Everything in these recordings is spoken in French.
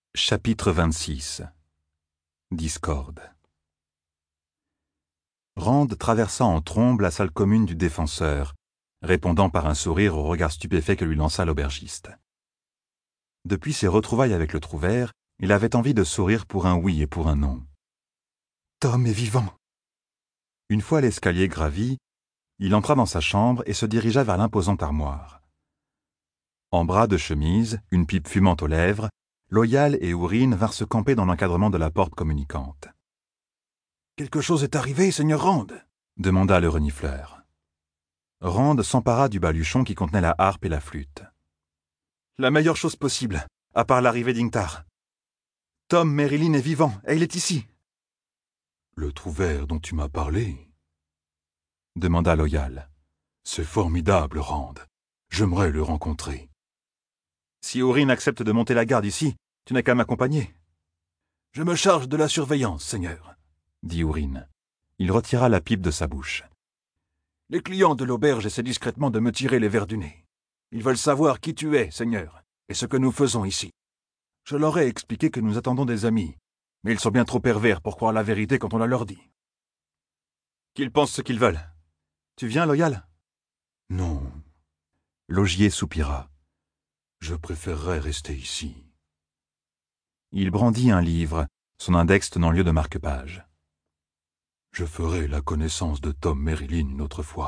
Chapitre 26 Discorde. Rand traversa en trombe la salle commune du défenseur, répondant par un sourire au regard stupéfait que lui lança l'aubergiste. Depuis ses retrouvailles avec le trouvère, il avait envie de sourire pour un oui et pour un non. Tom est vivant. Une fois l'escalier gravi, il entra dans sa chambre et se dirigea vers l'imposante armoire. En bras de chemise, une pipe fumante aux lèvres, Loyal et Ourine vinrent se camper dans l'encadrement de la porte communicante. « Quelque chose est arrivé, Seigneur Rand » demanda le renifleur. Rand s'empara du baluchon qui contenait la harpe et la flûte. « La meilleure chose possible, à part l'arrivée d'Ingtar. Tom Merrilyn est vivant, et il est ici. »« Le trouvère dont tu m'as parlé ?» demanda Loyal. « C'est formidable, Rand. J'aimerais le rencontrer. » « Si Ourine accepte de monter la garde ici, tu n'as qu'à m'accompagner. »« Je me charge de la surveillance, Seigneur, » dit Ourine. Il retira la pipe de sa bouche. « Les clients de l'auberge essaient discrètement de me tirer les vers du nez. Ils veulent savoir qui tu es, Seigneur, et ce que nous faisons ici. Je leur ai expliqué que nous attendons des amis, mais ils sont bien trop pervers pour croire la vérité quand on la leur dit. »« Qu'ils pensent ce qu'ils veulent. Tu viens, Loyal ?»« Non. » L'augier soupira. « Je préférerais rester ici. » Il brandit un livre, son index tenant lieu de marque-page. « Je ferai la connaissance de Tom Merrilyn une autre fois. »«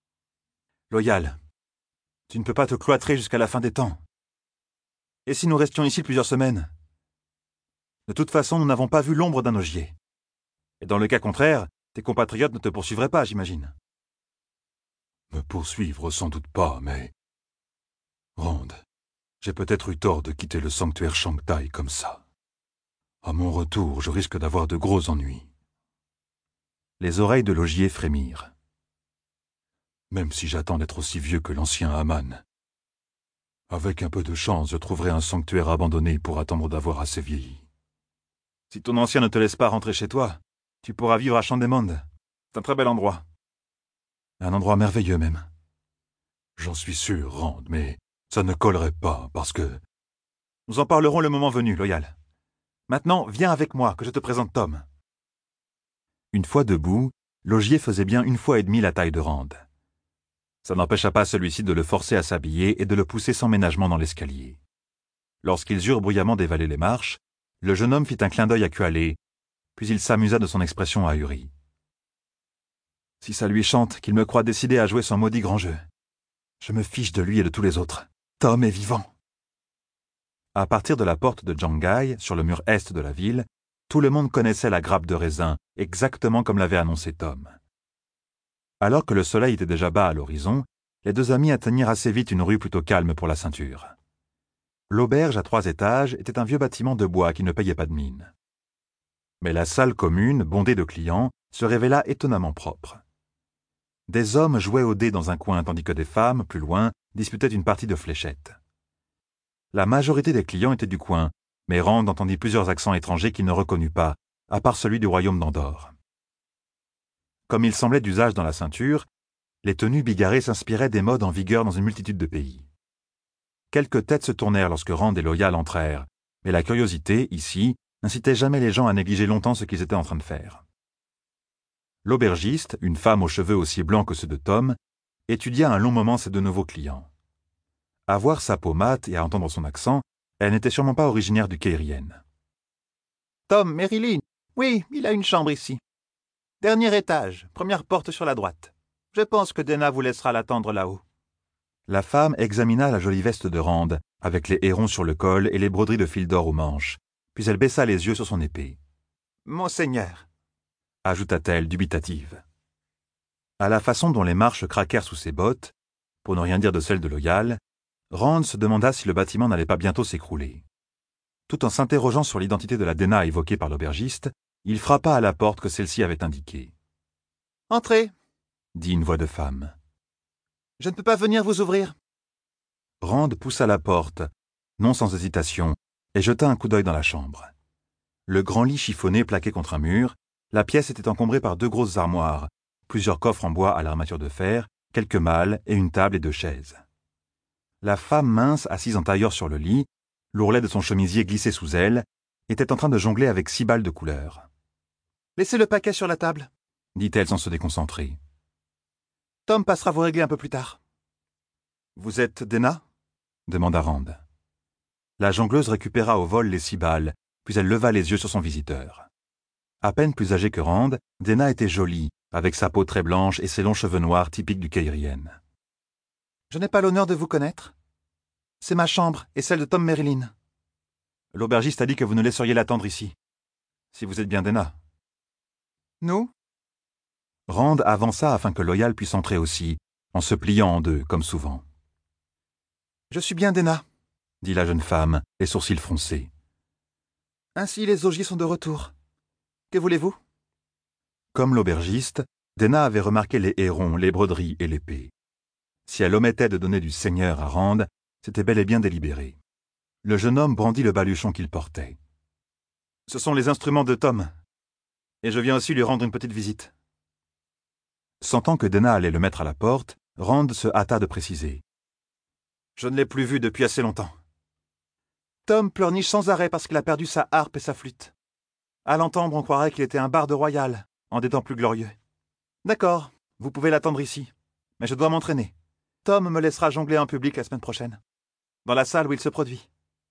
Loyal, tu ne peux pas te cloîtrer jusqu'à la fin des temps. Et si nous restions ici plusieurs semaines? De toute façon, nous n'avons pas vu l'ombre d'un augier. Et dans le cas contraire, tes compatriotes ne te poursuivraient pas, j'imagine. »« Me poursuivre sans doute pas, mais... Rand, j'ai peut-être eu tort de quitter le sanctuaire Shangtai comme ça. À mon retour, je risque d'avoir de gros ennuis. » Les oreilles de l'augier frémirent. « Même si j'attends d'être aussi vieux que l'ancien Aman, avec un peu de chance, je trouverai un sanctuaire abandonné pour attendre d'avoir assez vieilli. Si ton ancien ne te laisse pas rentrer chez toi, tu pourras vivre à Chandemond. C'est un très bel endroit. Un endroit merveilleux même. J'en suis sûr, Rand, mais ça ne collerait pas parce que... Nous en parlerons le moment venu, Loyal. Maintenant, viens avec moi, que je te présente Tom. Une fois debout, l'augier faisait bien 1 fois et demie la taille de Rand. Ça n'empêcha pas celui-ci de le forcer à s'habiller et de le pousser sans ménagement dans l'escalier. Lorsqu'ils eurent bruyamment dévalé les marches, le jeune homme fit un clin d'œil à Kualé, puis il s'amusa de son expression ahurie. « Si ça lui chante qu'il me croit décidé à jouer son maudit grand jeu. Je me fiche de lui et de tous les autres. Tom est vivant. » À partir de la porte de Jangai, sur le mur est de la ville, tout le monde connaissait la grappe de raisin, exactement comme l'avait annoncé Tom. Alors que le soleil était déjà bas à l'horizon, les deux amis atteignirent assez vite une rue plutôt calme pour la ceinture. L'auberge à 3 étages était un vieux bâtiment de bois qui ne payait pas de mine. Mais la salle commune, bondée de clients, se révéla étonnamment propre. Des hommes jouaient aux dés dans un coin tandis que des femmes, plus loin, disputaient une partie de fléchettes. La majorité des clients étaient du coin, mais Rand entendit plusieurs accents étrangers qu'il ne reconnut pas, à part celui du royaume d'Andorre. Comme il semblait d'usage dans la ceinture, les tenues bigarrées s'inspiraient des modes en vigueur dans une multitude de pays. Quelques têtes se tournèrent lorsque Rand et Loyal entrèrent, mais la curiosité, ici, n'incitait jamais les gens à négliger longtemps ce qu'ils étaient en train de faire. L'aubergiste, une femme aux cheveux aussi blancs que ceux de Tom, étudia un long moment ses deux nouveaux clients. À voir sa peau mate et à entendre son accent, elle n'était sûrement pas originaire du Cairien. « Tom Merrilyn, oui, il a une chambre ici. Dernier étage, première porte sur la droite. Je pense que Dena vous laissera l'attendre là-haut. » La femme examina la jolie veste de Rand, avec les hérons sur le col et les broderies de fil d'or aux manches, puis elle baissa les yeux sur son épée. « Monseigneur, » ajouta-t-elle dubitative. À la façon dont les marches craquèrent sous ses bottes, pour ne rien dire de celles de Loyal, Rand se demanda si le bâtiment n'allait pas bientôt s'écrouler. Tout en s'interrogeant sur l'identité de la Dena évoquée par l'aubergiste, il frappa à la porte que celle-ci avait indiquée. « Entrez, » dit une voix de femme. « Je ne peux pas venir vous ouvrir. » Rand poussa la porte, non sans hésitation, et jeta un coup d'œil dans la chambre. Le grand lit chiffonné plaqué contre un mur, la pièce était encombrée par 2 grosses armoires, plusieurs coffres en bois à l'armature de fer, quelques malles et une table et 2 chaises. La femme mince assise en tailleur sur le lit, l'ourlet de son chemisier glissé sous elle, était en train de jongler avec 6 balles de couleur. « Laissez le paquet sur la table, » dit-elle sans se déconcentrer. « Tom passera vous régler un peu plus tard. »« Vous êtes Dena » demanda Rand. La jongleuse récupéra au vol les 6 balles, puis elle leva les yeux sur son visiteur. À peine plus âgée que Rand, Dena était jolie, avec sa peau très blanche et ses longs cheveux noirs typiques du Cairien. « Je n'ai pas l'honneur de vous connaître. C'est ma chambre et celle de Tom Merrilin. »« L'aubergiste a dit que vous ne laisseriez l'attendre ici. Si vous êtes bien Dena. »« Nous ?» Rand avança afin que Loyal puisse entrer aussi, en se pliant en deux, comme souvent. « Je suis bien Dena, » dit la jeune femme, les sourcils froncés. « Ainsi les augiers sont de retour. Que voulez-vous » Comme l'aubergiste, Dena avait remarqué les hérons, les broderies et l'épée. Si elle omettait de donner du seigneur à Rand, c'était bel et bien délibéré. Le jeune homme brandit le baluchon qu'il portait. « Ce sont les instruments de Tom, et je viens aussi lui rendre une petite visite. » Sentant que Dena allait le mettre à la porte, Rand se hâta de préciser. « Je ne l'ai plus vu depuis assez longtemps. » Tom pleurniche sans arrêt parce qu'il a perdu sa harpe et sa flûte. À l'entendre, on croirait qu'il était un barde royal, en des temps plus glorieux. D'accord, vous pouvez l'attendre ici, mais je dois m'entraîner. Tom me laissera jongler en public la semaine prochaine, dans la salle où il se produit.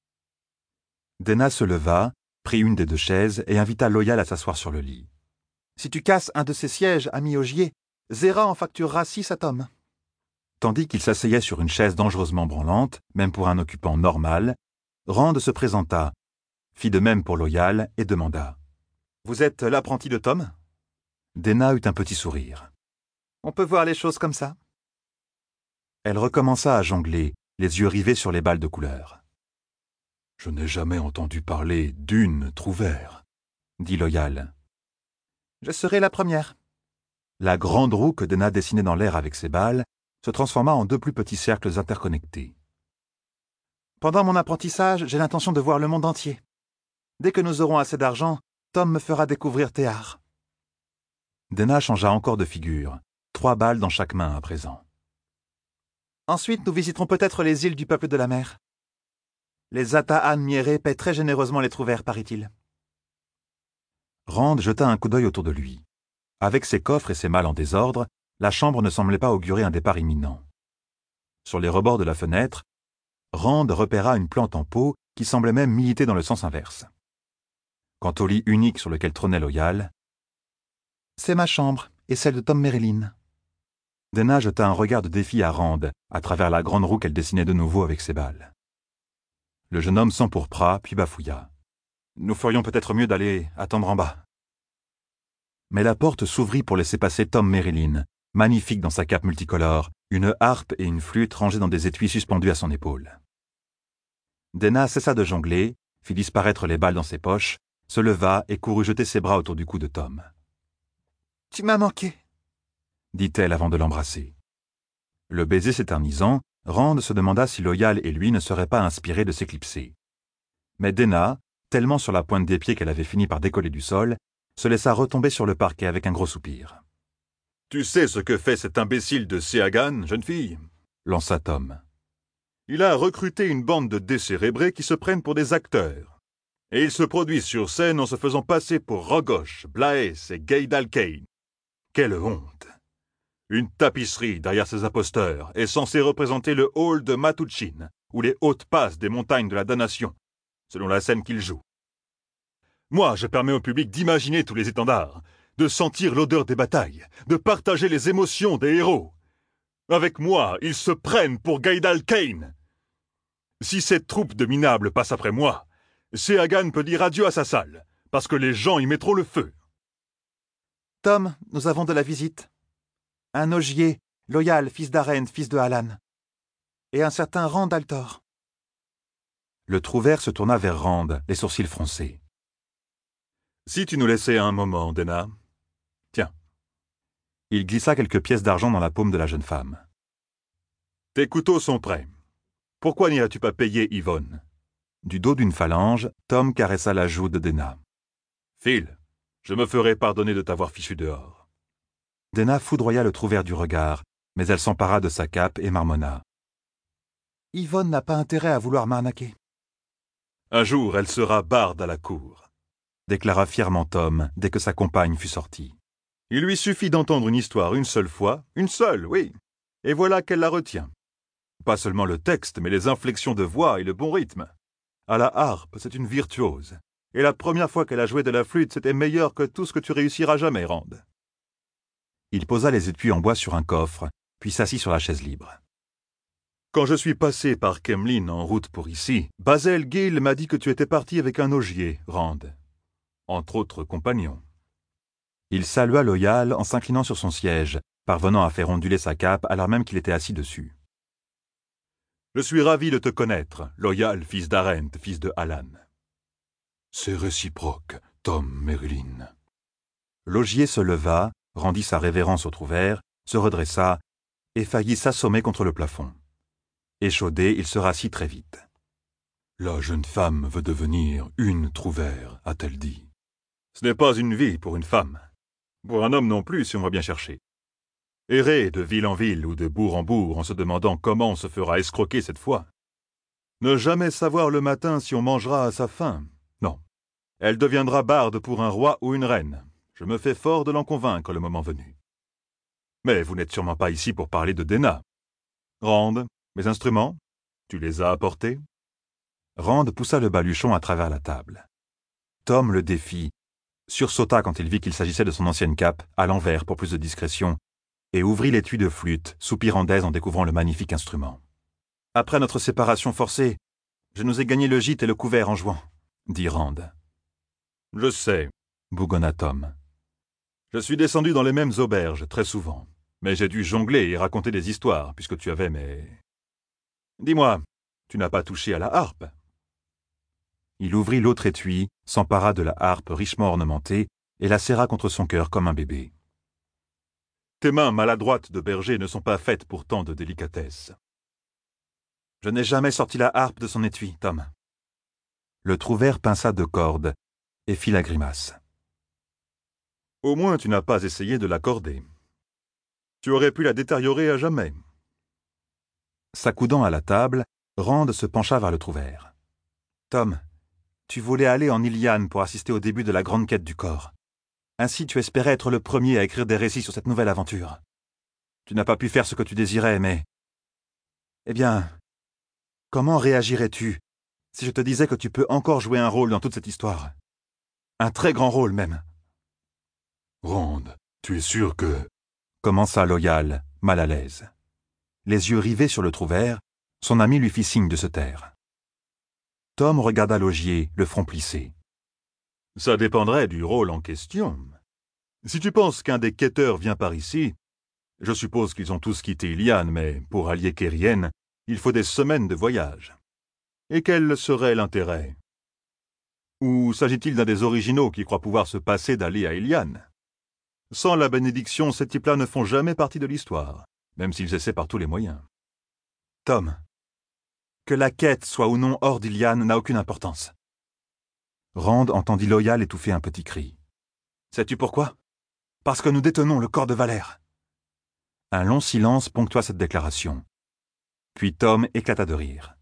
Dena se leva, prit une des 2 chaises et invita Loyal à s'asseoir sur le lit. Si tu casses un de ces sièges, ami Augier, Zéra en facturera 6 à Tom. Tandis qu'il s'asseyait sur une chaise dangereusement branlante, même pour un occupant normal, Rand se présenta, fit de même pour Loyal et demanda. « Vous êtes l'apprenti de Tom » Dena eut un petit sourire. « On peut voir les choses comme ça. » Elle recommença à jongler, les yeux rivés sur les balles de couleur. « Je n'ai jamais entendu parler d'une trouvère, » dit Loyal. « Je serai la première. » La grande roue que Dena dessinait dans l'air avec ses balles se transforma en 2 plus petits cercles interconnectés. « Pendant mon apprentissage, j'ai l'intention de voir le monde entier. Dès que nous aurons assez d'argent, Tom me fera découvrir Théar. » Dena changea encore de figure, 3 balles dans chaque main à présent. « Ensuite, nous visiterons peut-être les îles du peuple de la mer. Les Ata'an Mieré paient très généreusement les trouvères, paraît-il. » Rand jeta un coup d'œil autour de lui. Avec ses coffres et ses malles en désordre, la chambre ne semblait pas augurer un départ imminent. Sur les rebords de la fenêtre, Rand repéra une plante en pot qui semblait même militer dans le sens inverse. Quant au lit unique sur lequel trônait Loyal, « C'est ma chambre et celle de Tom Merrilin. » Dena jeta un regard de défi à Rand, à travers la grande roue qu'elle dessinait de nouveau avec ses balles. Le jeune homme s'empourpra, puis bafouilla. « Nous ferions peut-être mieux d'aller attendre en bas. » Mais la porte s'ouvrit pour laisser passer Tom Merrilin, magnifique dans sa cape multicolore, une harpe et une flûte rangées dans des étuis suspendus à son épaule. Dena cessa de jongler, fit disparaître les balles dans ses poches, se leva et courut jeter ses bras autour du cou de Tom. « Tu m'as manqué, » dit-elle avant de l'embrasser. Le baiser s'éternisant, Rand se demanda si Loyal et lui ne seraient pas inspirés de s'éclipser. Mais Dena, tellement sur la pointe des pieds qu'elle avait fini par décoller du sol, se laissa retomber sur le parquet avec un gros soupir. « Tu sais ce que fait cet imbécile de Seagan, jeune fille » lança Tom. « Il a recruté une bande de décérébrés qui se prennent pour des acteurs. Et ils se produisent sur scène en se faisant passer pour Rogosh, Blaes et Gaydal Kane. Quelle honte! Une tapisserie derrière ces imposteurs est censée représenter le hall de Matuchin, ou les hautes passes des montagnes de la damnation, selon la scène qu'ils jouent. Moi, je permets au public d'imaginer tous les étendards, de sentir l'odeur des batailles, de partager les émotions des héros. Avec moi, ils se prennent pour Gaydal Kane. Si cette troupe de minables passe après moi, Seagan peut dire adieu à sa salle, parce que les gens y mettront le feu. »« Tom, nous avons de la visite. Un Augier, Loyal, fils d'Aren, fils de Alan. Et un certain Rand Altor. » Le trouvère se tourna vers Rand, les sourcils froncés. « Si tu nous laissais un moment, Dena. Tiens. » Il glissa quelques pièces d'argent dans la paume de la jeune femme. « Tes couteaux sont prêts. Pourquoi n'iras-tu pas payer Yvonne ?» Du dos d'une phalange, Tom caressa la joue de Dena. « File, je me ferai pardonner de t'avoir fichu dehors. » Dena foudroya le trouvère du regard, mais elle s'empara de sa cape et marmonna. « Yvonne n'a pas intérêt à vouloir m'arnaquer. » Un jour, elle sera barde à la cour, déclara fièrement Tom dès que sa compagne fut sortie. Il lui suffit d'entendre une histoire une seule fois, une seule, oui, et voilà qu'elle la retient. Pas seulement le texte, mais les inflexions de voix et le bon rythme. À la harpe, c'est une virtuose. Et la première fois qu'elle a joué de la flûte, c'était meilleur que tout ce que tu réussiras jamais, Rand. Il posa les étuis en bois sur un coffre, puis s'assit sur la chaise libre. Quand je suis passé par Kemlin en route pour ici, Bazel Gill m'a dit que tu étais parti avec un augier, Rand. Entre autres compagnons. Il salua Loyal en s'inclinant sur son siège, parvenant à faire onduler sa cape alors même qu'il était assis dessus. Je suis ravi de te connaître, Loyal, fils d'Arent, fils de Alan. C'est réciproque, Tom Merlin. L'augier se leva, rendit sa révérence au trouvère, se redressa et faillit s'assommer contre le plafond. Échaudé, il se rassit très vite. La jeune femme veut devenir une trouvère, a-t-elle dit. Ce n'est pas une vie pour une femme. Pour un homme non plus, si on va bien chercher. Errer de ville en ville ou de bourg en bourg en se demandant comment on se fera escroquer cette fois. Ne jamais savoir le matin si on mangera à sa faim. Non. Elle deviendra barde pour un roi ou une reine. Je me fais fort de l'en convaincre le moment venu. Mais vous n'êtes sûrement pas ici pour parler de Déna. Rand, mes instruments, tu les as apportés? Rand poussa le baluchon à travers la table. Tom le défit, sursauta quand il vit qu'il s'agissait de son ancienne cape, à l'envers pour plus de discrétion, et ouvrit l'étui de flûte, soupirant d'aise en découvrant le magnifique instrument. « Après notre séparation forcée, je nous ai gagné le gîte et le couvert en jouant, » dit Rand. « Je sais, » bougonna Tom. « Je suis descendu dans les mêmes auberges, très souvent, mais j'ai dû jongler et raconter des histoires, puisque tu avais mes... Dis-moi, tu n'as pas touché à la harpe ?» Il ouvrit l'autre étui, s'empara de la harpe richement ornementée et la serra contre son cœur comme un bébé. Tes mains maladroites de berger ne sont pas faites pour tant de délicatesse. Je n'ai jamais sorti la harpe de son étui, Tom. Le trouvère pinça deux cordes et fit la grimace. Au moins tu n'as pas essayé de l'accorder. Tu aurais pu la détériorer à jamais. S'accoudant à la table, Rand se pencha vers le trouvère. Tom, tu voulais aller en Iliane pour assister au début de la grande quête du corps. Ainsi tu espérais être le premier à écrire des récits sur cette nouvelle aventure. Tu n'as pas pu faire ce que tu désirais, mais... Eh bien, comment réagirais-tu si je te disais que tu peux encore jouer un rôle dans toute cette histoire? Un très grand rôle, même. Rand, tu es sûr que... commença Loyal, mal à l'aise. Les yeux rivés sur le trouvère, son ami lui fit signe de se taire. Tom regarda l'augier, le front plissé. Ça dépendrait du rôle en question. Si tu penses qu'un des quêteurs vient par ici, je suppose qu'ils ont tous quitté Iliane, mais pour allier Kérienne, il faut des semaines de voyage. Et quel serait l'intérêt? Ou s'agit-il d'un des originaux qui croient pouvoir se passer d'aller à Iliane? Sans la bénédiction, ces types-là ne font jamais partie de l'histoire, même s'ils essaient par tous les moyens. Tom, que la quête soit ou non hors d'Iliane n'a aucune importance. Rand entendit Loyal étouffer un petit cri. Sais-tu pourquoi? Parce que nous détenons le corps de Valère. Un long silence ponctua cette déclaration. Puis Tom éclata de rire.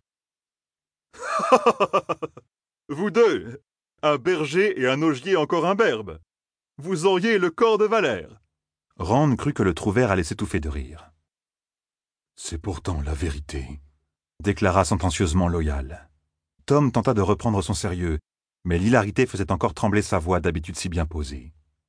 Vous deux, un berger et un augier encore imberbe. Vous auriez le corps de Valère. Rand crut que le trouvère allait s'étouffer de rire. C'est pourtant la vérité, déclara sentencieusement Loyal. Tom tenta de reprendre son sérieux, mais l'hilarité faisait encore trembler sa voix d'habitude si bien posée.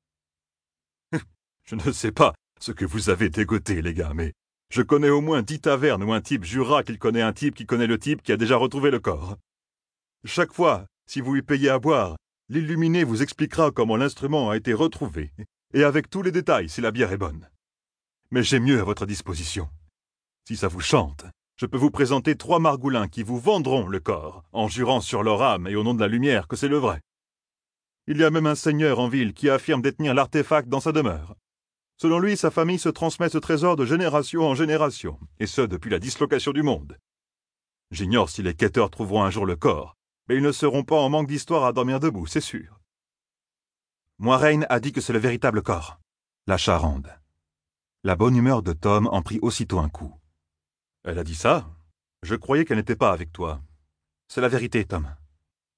Je ne sais pas ce que vous avez dégoté, les gars, mais je connais au moins 10 tavernes où un type jurera qu'il connaît un type qui connaît le type qui a déjà retrouvé le corps. Chaque fois, si vous lui payez à boire, l'illuminé vous expliquera comment l'instrument a été retrouvé, et avec tous les détails si la bière est bonne. Mais j'ai mieux à votre disposition. Si ça vous chante, je peux vous présenter 3 margoulins qui vous vendront le corps, en jurant sur leur âme et au nom de la lumière que c'est le vrai. Il y a même un seigneur en ville qui affirme détenir l'artefact dans sa demeure. Selon lui, sa famille se transmet ce trésor de génération en génération, et ce depuis la dislocation du monde. J'ignore si les quêteurs trouveront un jour le corps, mais ils ne seront pas en manque d'histoire à dormir debout, c'est sûr. Moiraine a dit que c'est le véritable corps, lâcha Rand. La bonne humeur de Tom en prit aussitôt un coup. Elle a dit ça? Je croyais qu'elle n'était pas avec toi. C'est la vérité, Tom.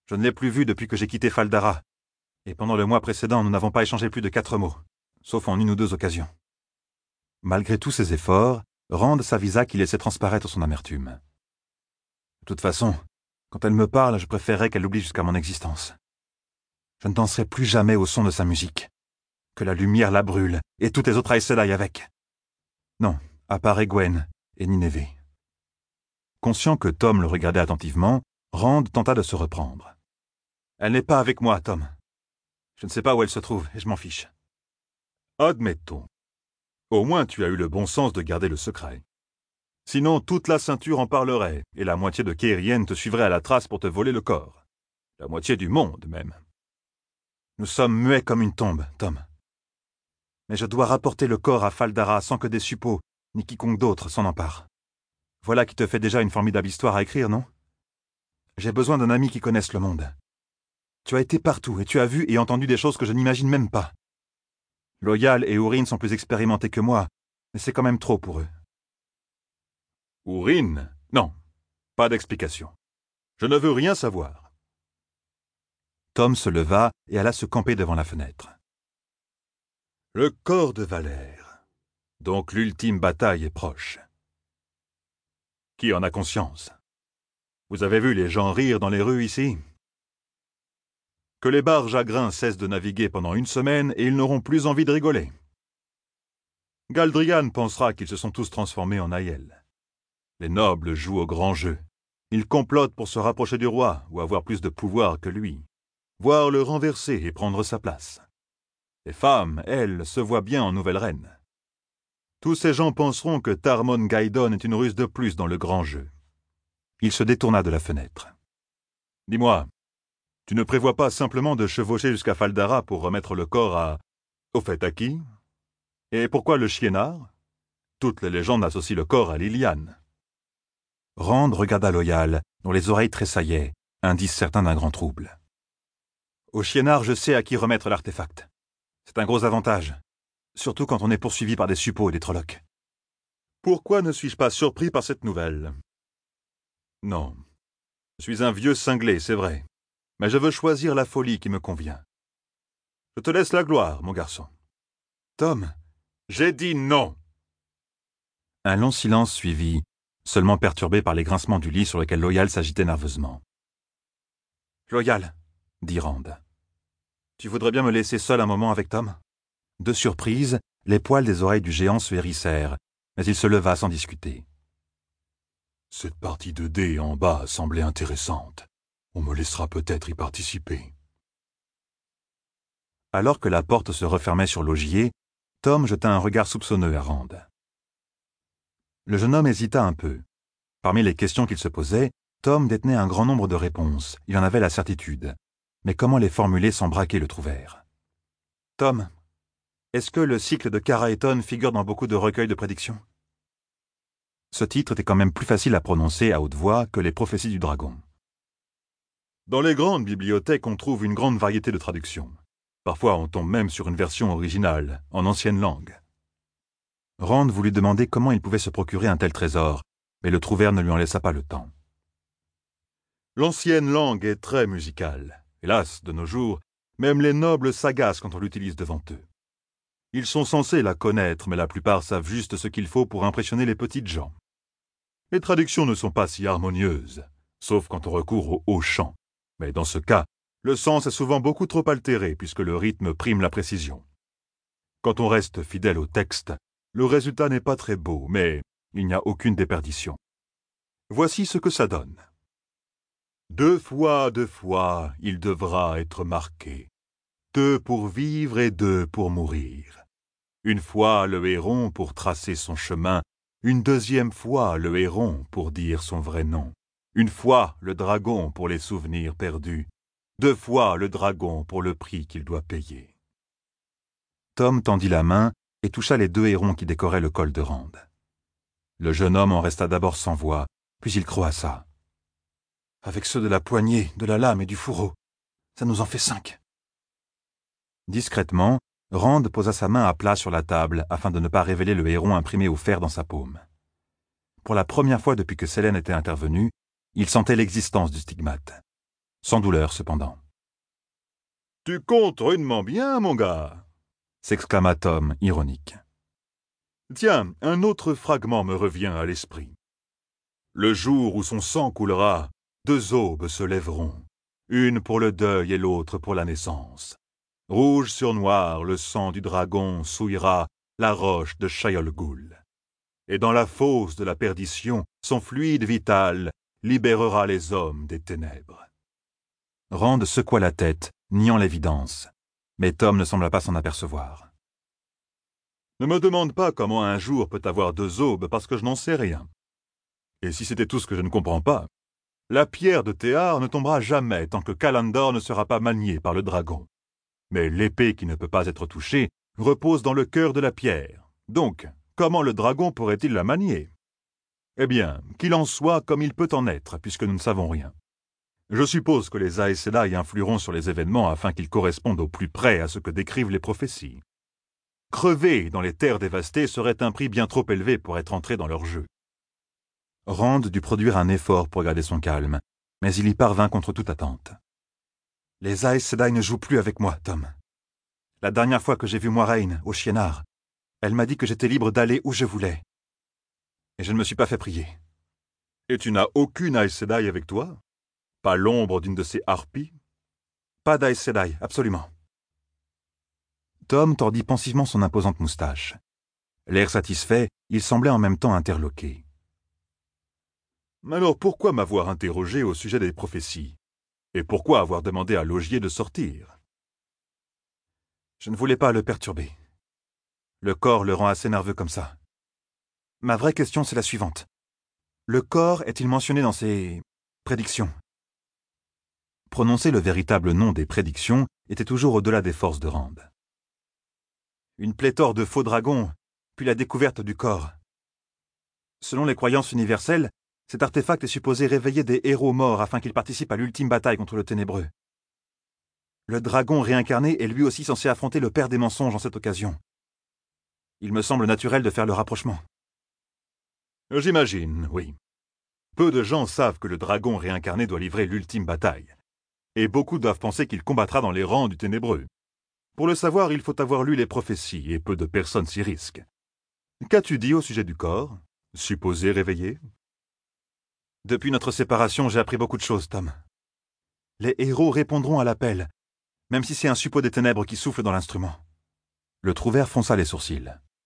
Je ne l'ai plus vu depuis que j'ai quitté Faldara. Et pendant le mois précédent, nous n'avons pas échangé plus de 4 mots, sauf en 1 ou 2 occasions. » Malgré tous ses efforts, Rand s'avisa qu'il laissait transparaître son amertume. « De toute façon, quand elle me parle, je préférerais qu'elle l'oublie jusqu'à mon existence. Je ne danserai plus jamais au son de sa musique. Que la lumière la brûle, et toutes les autres Aes Sedai avec. Non, à part Egwene et Nineveh. » Conscient que Tom le regardait attentivement, Rand tenta de se reprendre. « Elle n'est pas avec moi, Tom. Je ne sais pas où elle se trouve, et je m'en fiche. » « Admettons. Au moins tu as eu le bon sens de garder le secret. Sinon toute la ceinture en parlerait, et la moitié de Caerhyen te suivrait à la trace pour te voler le corps. La moitié du monde, même. » « Nous sommes muets comme une tombe, Tom. Mais je dois rapporter le corps à Faldara sans que des suppôts, ni quiconque d'autre s'en empare. Voilà qui te fait déjà une formidable histoire à écrire, non? J'ai besoin d'un ami qui connaisse le monde. Tu as été partout et tu as vu et entendu des choses que je n'imagine même pas. Loyal et Urine sont plus expérimentés que moi, mais c'est quand même trop pour eux. » « Urine? Non. Pas d'explication. Je ne veux rien savoir. » Tom se leva et alla se camper devant la fenêtre. « Le corps de Valère. Donc l'ultime bataille est proche. Qui en a conscience? Vous avez vu les gens rire dans les rues ici? Que les barges à grains cessent de naviguer pendant 1 semaine et ils n'auront plus envie de rigoler. Galdrian pensera qu'ils se sont tous transformés en Aiel. Les nobles jouent au grand jeu. Ils complotent pour se rapprocher du roi ou avoir plus de pouvoir que lui, voire le renverser et prendre sa place. Les femmes, elles, se voient bien en nouvelle reine. Tous ces gens penseront que Tarmon Gaidon est une ruse de plus dans le grand jeu. » Il se détourna de la fenêtre. « Dis-moi, tu ne prévois pas simplement de chevaucher jusqu'à Faldara pour remettre le corps à... Au fait, à qui? Et pourquoi le Chienard? Toutes les légendes associent le corps à Liliane. » Rand regarda Loyal, dont les oreilles tressaillaient, indice certain d'un grand trouble. « Au Chienard, je sais à qui remettre l'artefact. C'est un gros avantage, surtout quand on est poursuivi par des suppôts et des trollocs. » « Pourquoi ne suis-je pas surpris par cette nouvelle? Non, je suis un vieux cinglé, c'est vrai, mais je veux choisir la folie qui me convient. Je te laisse la gloire, mon garçon. »« Tom !» »« J'ai dit non !» Un long silence suivit, seulement perturbé par les grincements du lit sur lequel Loyal s'agitait nerveusement. « Loyal !» dit Rand. « Tu voudrais bien me laisser seul un moment avec Tom ?» De surprise, les poils des oreilles du géant se hérissèrent, mais il se leva sans discuter. « Cette partie de dés en bas semblait intéressante. On me laissera peut-être y participer. » Alors que la porte se refermait sur l'augier, Tom jeta un regard soupçonneux à Rand. Le jeune homme hésita un peu. Parmi les questions qu'il se posait, Tom détenait un grand nombre de réponses, il en avait la certitude. Mais comment les formuler sans braquer le trouvère? « Tom, est-ce que le cycle de Karaeton figure dans beaucoup de recueils de prédictions ?» Ce titre était quand même plus facile à prononcer à haute voix que les prophéties du dragon. Dans les grandes bibliothèques, on trouve une grande variété de traductions. Parfois, on tombe même sur une version originale, en ancienne langue. Rand voulut demander comment il pouvait se procurer un tel trésor, mais le trouvère ne lui en laissa pas le temps. L'ancienne langue est très musicale. Hélas, de nos jours, même les nobles s'agacent quand on l'utilise devant eux. Ils sont censés la connaître, mais la plupart savent juste ce qu'il faut pour impressionner les petites gens. Les traductions ne sont pas si harmonieuses, sauf quand on recourt au haut chant. Mais dans ce cas, le sens est souvent beaucoup trop altéré puisque le rythme prime la précision. Quand on reste fidèle au texte, le résultat n'est pas très beau, mais il n'y a aucune déperdition. Voici ce que ça donne. 2 fois, il devra être marqué. 2 pour vivre et 2 pour mourir. 1 fois le héron pour tracer son chemin, une 2e fois le héron pour dire son vrai nom. 1 fois le dragon pour les souvenirs perdus. 2 fois le dragon pour le prix qu'il doit payer. Tom tendit la main et toucha les 2 hérons qui décoraient le col de Rand. Le jeune homme en resta d'abord sans voix, puis il croassa. « Avec ceux de la poignée, de la lame et du fourreau, ça nous en fait 5. » Discrètement, Rand posa sa main à plat sur la table afin de ne pas révéler le héron imprimé au fer dans sa paume. Pour la première fois depuis que Sélène était intervenue, il sentait l'existence du stigmate. sans douleur cependant. « Tu comptes rudement bien, mon gars !» s'exclama Tom, ironique. « Tiens, un autre fragment me revient à l'esprit. Le jour où son sang coulera, 2 aubes se lèveront, une pour le deuil et l'autre pour la naissance. Rouge sur noir, le sang du dragon souillera la roche de Shayol Ghul. Et dans la fosse de la perdition, son fluide vital libérera les hommes des ténèbres. » Rand secoua la tête, niant l'évidence, mais Tom ne sembla pas s'en apercevoir. « Ne me demande pas comment un jour peut avoir 2 aubes parce que je n'en sais rien. Et si c'était tout ce que je ne comprends pas, la pierre de Théar ne tombera jamais tant que Kalandor ne sera pas manié par le dragon. Mais l'épée qui ne peut pas être touchée repose dans le cœur de la pierre. Donc, comment le dragon pourrait-il la manier? Eh bien, qu'il en soit comme il peut en être, puisque nous ne savons rien. Je suppose que les Aes Sedai influeront sur les événements afin qu'ils correspondent au plus près à ce que décrivent les prophéties. Crever dans les terres dévastées serait un prix bien trop élevé pour être entré dans leur jeu. Rand dut produire un effort pour garder son calme, mais il y parvint contre toute attente. « Les Aes Sedai ne jouent plus avec moi, Tom. La dernière fois que j'ai vu Moiraine, au Shiennar, elle m'a dit que j'étais libre d'aller où je voulais. Et je ne me suis pas fait prier. »« Et tu n'as aucune Aes Sedai avec toi? Pas l'ombre d'une de ces harpies? » ?»« Pas d'Aes Sedai, absolument. » Tom tordit pensivement son imposante moustache. L'air satisfait, il semblait en même temps interloqué. « Alors pourquoi m'avoir interrogé au sujet des prophéties? Et pourquoi avoir demandé à Logier de sortir? » Je ne voulais pas le perturber. Le corps le rend assez nerveux comme ça. Ma vraie question, c'est la suivante. Le corps est-il mentionné dans ces prédictions? Prononcer le véritable nom des prédictions était toujours au-delà des forces de Rand. Une pléthore de faux dragons, puis la découverte du corps. Selon les croyances universelles, cet artefact est supposé réveiller des héros morts afin qu'ils participent à l'ultime bataille contre le ténébreux. Le dragon réincarné est lui aussi censé affronter le père des mensonges en cette occasion. Il me semble naturel de faire le rapprochement. J'imagine, oui. Peu de gens savent que le dragon réincarné doit livrer l'ultime bataille. Et beaucoup doivent penser qu'il combattra dans les rangs du ténébreux. Pour le savoir, il faut avoir lu les prophéties, et peu de personnes s'y risquent. Qu'as-tu dit au sujet du corps, supposé réveillé? Depuis notre séparation, j'ai appris beaucoup de choses, Tom. Les héros répondront à l'appel, même si c'est un suppôt des ténèbres qui souffle dans l'instrument. Le trouvère fronça les sourcils.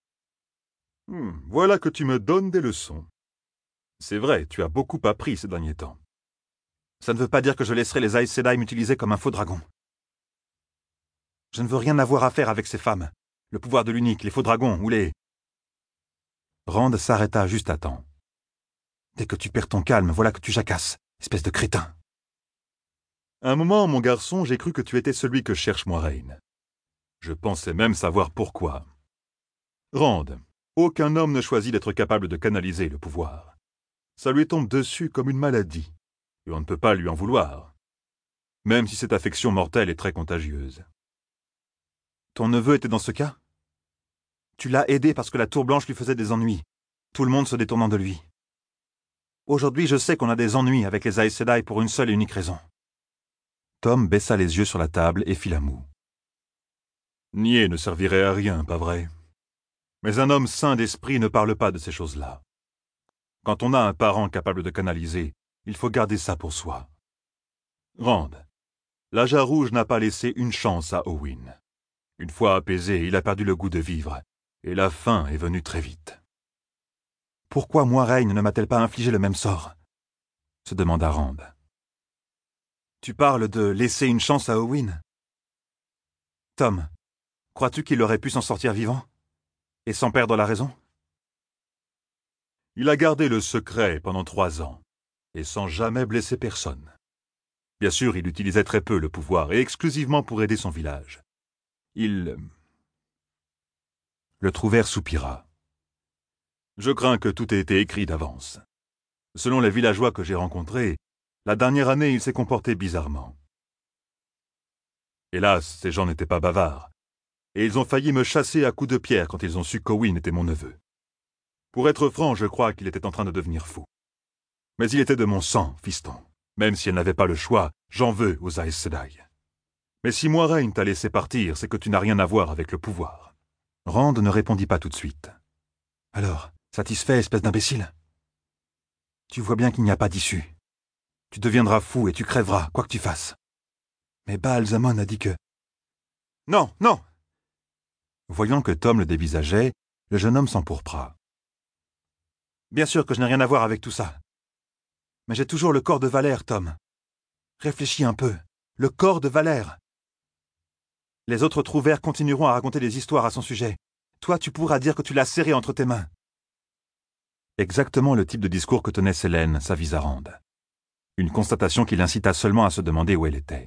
Voilà que tu me donnes des leçons. C'est vrai, tu as beaucoup appris ces derniers temps. Ça ne veut pas dire que je laisserai les Aes Sedai m'utiliser comme un faux dragon. Je ne veux rien avoir à faire avec ces femmes, le pouvoir de l'unique, les faux dragons ou les... Rand s'arrêta juste à temps. Dès que tu perds ton calme, voilà que tu jacasses, espèce de crétin. Un moment, mon garçon, j'ai cru que tu étais celui que cherche Moiraine. Je pensais même savoir pourquoi. Rand, aucun homme ne choisit d'être capable de canaliser le pouvoir. Ça lui tombe dessus comme une maladie, et on ne peut pas lui en vouloir, même si cette affection mortelle est très contagieuse. Ton neveu était dans ce cas? Tu l'as aidé parce que la Tour Blanche lui faisait des ennuis, tout le monde se détournant de lui. Aujourd'hui, je sais qu'on a des ennuis avec les Aes Sedai pour une seule et unique raison. Tom baissa les yeux sur la table et fit la moue. Nier ne servirait à rien, pas vrai? Mais un homme sain d'esprit ne parle pas de ces choses-là. Quand on a un parent capable de canaliser, il faut garder ça pour soi. Rand, l'Aja Rouge n'a pas laissé une chance à Owen. Une fois apaisé, il a perdu le goût de vivre, et la fin est venue très vite. Pourquoi Moiraine ne m'a-t-elle pas infligé le même sort? Se demanda Rand. Tu parles de laisser une chance à Owen? Tom, crois-tu qu'il aurait pu s'en sortir vivant? Et sans perdre la raison? Il a gardé le secret pendant 3 ans, et sans jamais blesser personne. Bien sûr, il utilisait très peu le pouvoir, et exclusivement pour aider son village. Le trouvère soupira. Je crains que tout ait été écrit d'avance. Selon les villageois que j'ai rencontrés, la dernière année, il s'est comporté bizarrement. Hélas, ces gens n'étaient pas bavards, et ils ont failli me chasser à coups de pierre quand ils ont su qu'Owen était mon neveu. Pour être franc, je crois qu'il était en train de devenir fou. Mais il était de mon sang, fiston. Même si elle n'avait pas le choix, j'en veux aux Aes Sedai. Mais si Moiraine t'a laissé partir, c'est que tu n'as rien à voir avec le pouvoir. Rand ne répondit pas tout de suite. Alors, satisfait, espèce d'imbécile? Tu vois bien qu'il n'y a pas d'issue. Tu deviendras fou et tu crèveras, quoi que tu fasses. Mais Baal-Zamon a dit que... Non, non! Voyant que Tom le dévisageait, le jeune homme s'empourpra. Bien sûr que je n'ai rien à voir avec tout ça. Mais j'ai toujours le corps de Valère, Tom. Réfléchis un peu. Le corps de Valère. Les autres trouvères continueront à raconter des histoires à son sujet. Toi, tu pourras dire que tu l'as serré entre tes mains. Exactement le type de discours que tenait Célène, s'avisa Rand. Une constatation qui l'incita seulement à se demander où elle était.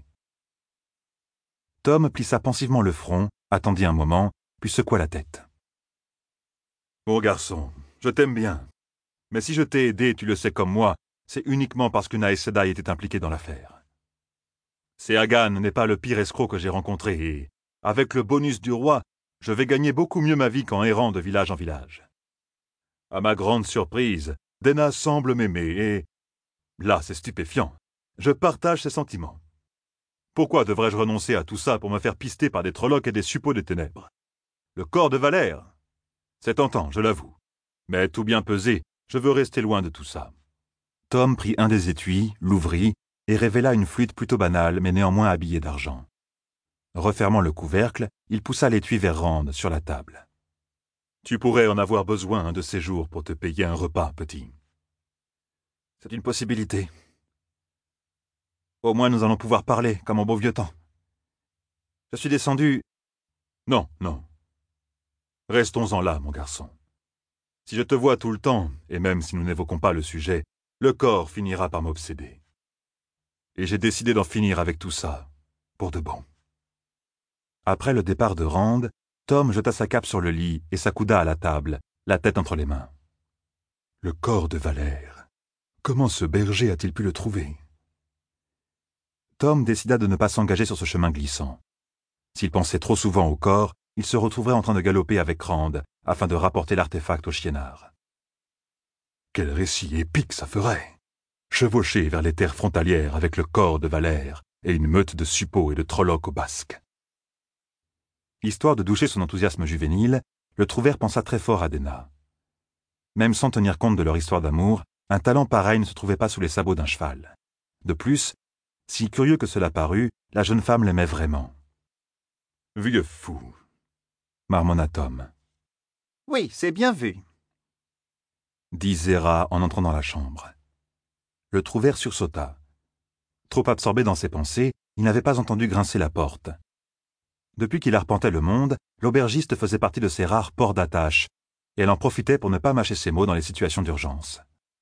Tom plissa pensivement le front, attendit un moment, puis secoua la tête. Mon garçon, je t'aime bien. Mais si je t'ai aidé, tu le sais comme moi, c'est uniquement parce qu'une Aes Sedai était impliquée dans l'affaire. Seagan n'est pas le pire escroc que j'ai rencontré et, avec le bonus du roi, je vais gagner beaucoup mieux ma vie qu'en errant de village en village. À ma grande surprise, Denna semble m'aimer et, là c'est stupéfiant, je partage ses sentiments. Pourquoi devrais-je renoncer à tout ça pour me faire pister par des trollocs et des suppôts des ténèbres? Le corps de Valère? C'est tentant, je l'avoue. Mais tout bien pesé, je veux rester loin de tout ça. Tom prit un des étuis, l'ouvrit, et révéla une flûte plutôt banale, mais néanmoins habillée d'argent. Refermant le couvercle, il poussa l'étui vers Rand, sur la table. Tu pourrais en avoir besoin un de ces jours pour te payer un repas, petit. C'est une possibilité. Au moins nous allons pouvoir parler, comme en beau vieux temps. Je suis descendu... Non, non. Restons-en là, mon garçon. Si je te vois tout le temps, et même si nous n'évoquons pas le sujet, le corps finira par m'obséder. Et j'ai décidé d'en finir avec tout ça, pour de bon. Après le départ de Rand, Tom jeta sa cape sur le lit et s'accouda à la table, la tête entre les mains. Le corps de Valère. Comment ce berger a-t-il pu le trouver? Tom décida de ne pas s'engager sur ce chemin glissant. S'il pensait trop souvent au corps, il se retrouverait en train de galoper avec Rand, afin de rapporter l'artefact au Chienard. Quel récit épique ça ferait! Chevaucher vers les terres frontalières avec le corps de Valère et une meute de suppôts et de trollocs au basque. Histoire de doucher son enthousiasme juvénile, le trouvère pensa très fort à Denna. Même sans tenir compte de leur histoire d'amour, un talent pareil ne se trouvait pas sous les sabots d'un cheval. De plus, si curieux que cela parût, la jeune femme l'aimait vraiment. « Vieux fou !» marmonna Tom. « Oui, c'est bien vu !» dit Zéra en entrant dans la chambre. Le trouvère sursauta. Trop absorbé dans ses pensées, il n'avait pas entendu grincer la porte. Depuis qu'il arpentait le monde, l'aubergiste faisait partie de ses rares ports d'attache, et elle en profitait pour ne pas mâcher ses mots dans les situations d'urgence.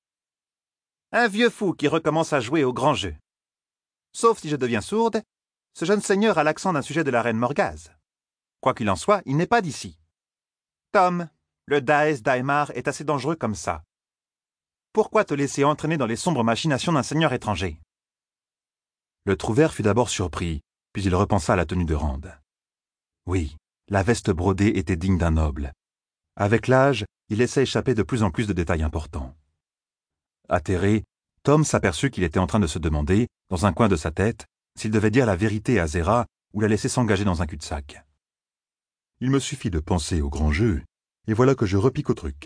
Un vieux fou qui recommence à jouer au grand jeu. Sauf si je deviens sourde, ce jeune seigneur a l'accent d'un sujet de la reine Morgase. Quoi qu'il en soit, il n'est pas d'ici. Tom, le Daes Daimar est assez dangereux comme ça. Pourquoi te laisser entraîner dans les sombres machinations d'un seigneur étranger? Le trouvère fut d'abord surpris, puis il repensa à la tenue de Rand. Oui, la veste brodée était digne d'un noble. Avec l'âge, il laissait échapper de plus en plus de détails importants. Atterré, Tom s'aperçut qu'il était en train de se demander, dans un coin de sa tête, s'il devait dire la vérité à Zéra ou la laisser s'engager dans un cul-de-sac. Il me suffit de penser au grand jeu, et voilà que je repique au truc.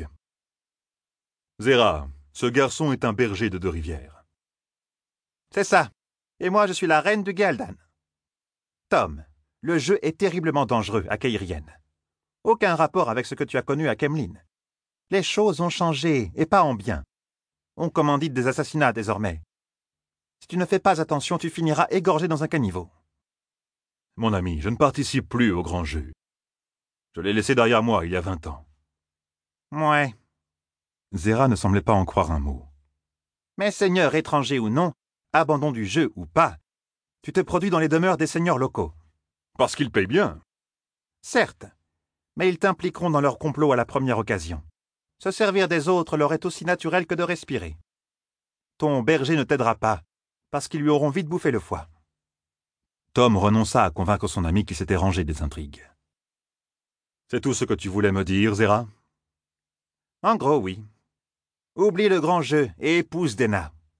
Zéra, ce garçon est un berger de Deux-Rivières. C'est ça. Et moi, je suis la reine du Ghealdan. Tom, le jeu est terriblement dangereux à Caïrienne. Aucun rapport avec ce que tu as connu à Kemlin. Les choses ont changé, et pas en bien. On commandite des assassinats désormais. Si tu ne fais pas attention, tu finiras égorgé dans un caniveau. Mon ami, je ne participe plus au grand jeu. Je l'ai laissé derrière moi il y a 20 ans. Ouais. Zéra ne semblait pas en croire un mot. Mais seigneur étranger ou non, abandon du jeu ou pas, tu te produis dans les demeures des seigneurs locaux. Parce qu'ils payent bien. Certes, mais ils t'impliqueront dans leur complot à la première occasion. Se servir des autres leur est aussi naturel que de respirer. Ton berger ne t'aidera pas, parce qu'ils lui auront vite bouffé le foie. Tom renonça à convaincre son ami qu'il s'était rangé des intrigues. C'est tout ce que tu voulais me dire, Zéra? En gros, oui. Oublie le grand jeu et épouse Denna.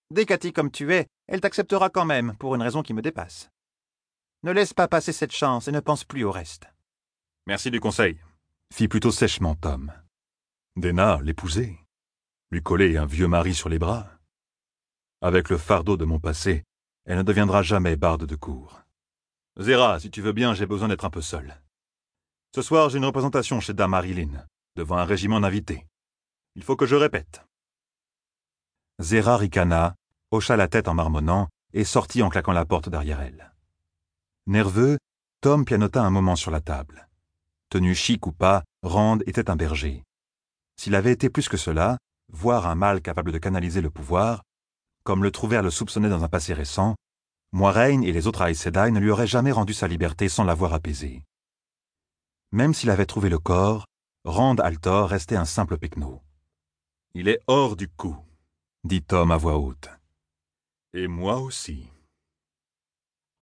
Décati comme tu es, elle t'acceptera quand même, pour une raison qui me dépasse. Ne laisse pas passer cette chance et ne pense plus au reste. Merci du conseil, fit plutôt sèchement Tom. Dena, l'épouser, lui coller un vieux mari sur les bras. Avec le fardeau de mon passé, elle ne deviendra jamais barde de cour. Zéra, si tu veux bien, j'ai besoin d'être un peu seul. Ce soir, j'ai une représentation chez Dame Marilyn, devant un régiment d'invités. Il faut que je répète. Zéra ricana, hocha la tête en marmonnant et sortit en claquant la porte derrière elle. Nerveux, Tom pianota un moment sur la table. Tenu chic ou pas, Rand était un berger. S'il avait été plus que cela, voire un mâle capable de canaliser le pouvoir, comme le Trouvère le soupçonnait dans un passé récent, Moiraine et les autres Aes Sedai ne lui auraient jamais rendu sa liberté sans l'avoir apaisé. Même s'il avait trouvé le corps, Rand Altor restait un simple pecno. « Il est hors du coup, » dit Tom à voix haute. « Et moi aussi. »